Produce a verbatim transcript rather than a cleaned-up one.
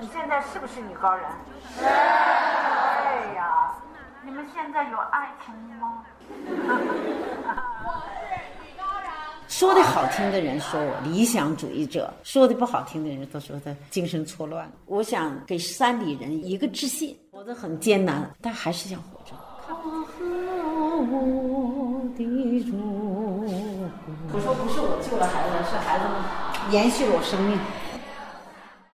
你现在是不是女高人？是。哎呀，你们现在有爱情吗？ 说的好听的人说我理想主义者，说的不好听的人都说他精神错乱。我想给山里人一个自信，活得很艰难，但还是想活着。他和我的主，我说不是我救了孩子，是孩子们延续了我生命。